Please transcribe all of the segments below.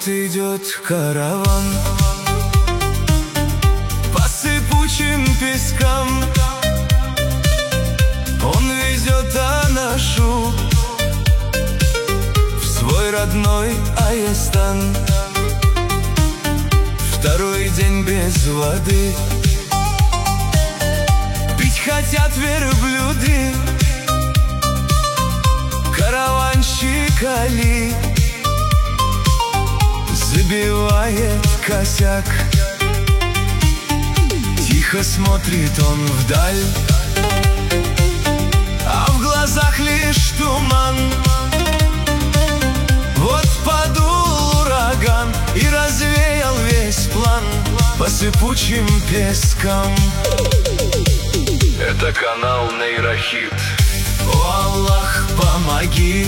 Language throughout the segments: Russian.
Вот идет караван по сыпучим пескам. Он везет Анашу в свой родной Аястан. Второй день без воды, пить хотят верблюды. Караванщик Али забивает косяк. Тихо смотрит он вдаль, а в глазах лишь туман. Вот подул ураган и развеял весь план по сыпучим пескам. Это канал Нейрохит. О Аллах, помоги!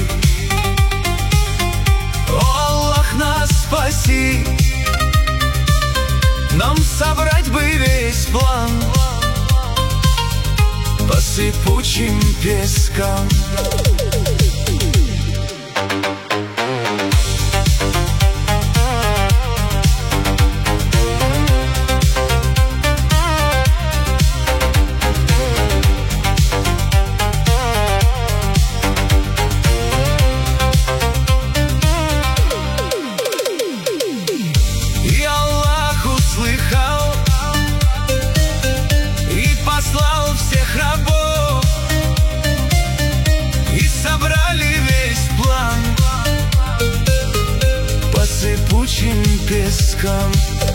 О Аллах, нас спаси! Нам собрать бы весь план по сыпучим пескам. Пескам.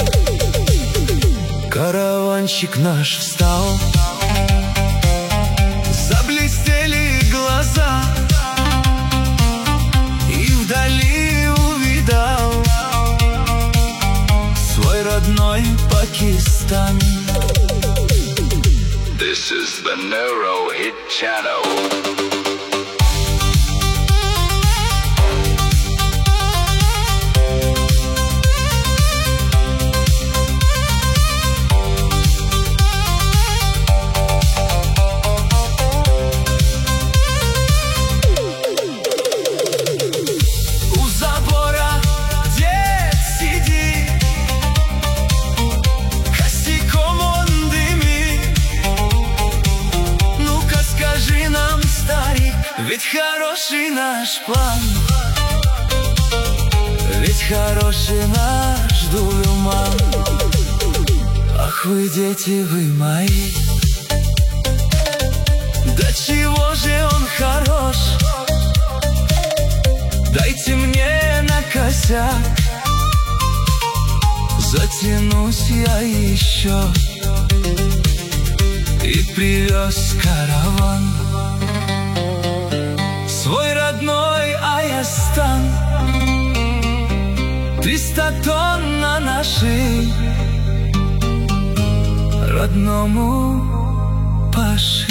Караванщик наш встал, заблестели глаза, и вдали увидал свой родной Пакистан. This is the Neurohit channel. Ведь хороший наш план, ведь хороший наш дулюман. Ах вы, дети, вы мои, да чего же он хорош? Дайте мне на косяк, затянусь я еще. И привез караван свой родной Аястан. 300 тонн на нашей родному Паши.